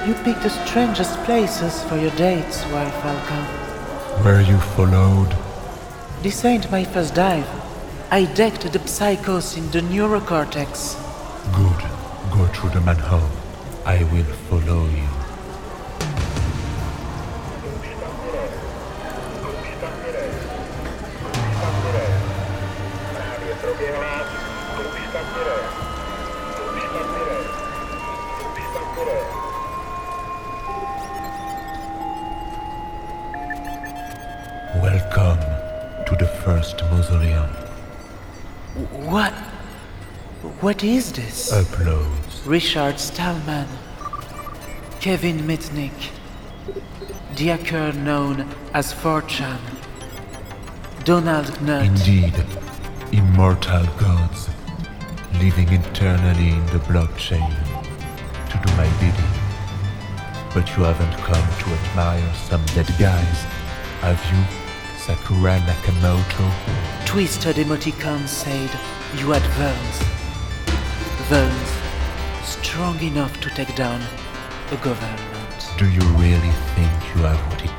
You pick the strangest places for your dates, Wild Falcon. Were you followed? This ain't my first dive. I decked the psychos in the neurocortex. Good. Go through the manhole. I will follow you. Welcome to the first mausoleum. What? What is this? Uploads. Richard Stallman. Kevin Mitnick. The hacker known as 4chan. Donald Knutt. Indeed, immortal gods, living eternally in the blockchain to do my bidding. But you haven't come to admire some dead guys, have you, Sakura Nakamoto? Twisted emoticon said you had worms. Worms strong enough to take down a government. Do you really think you have what it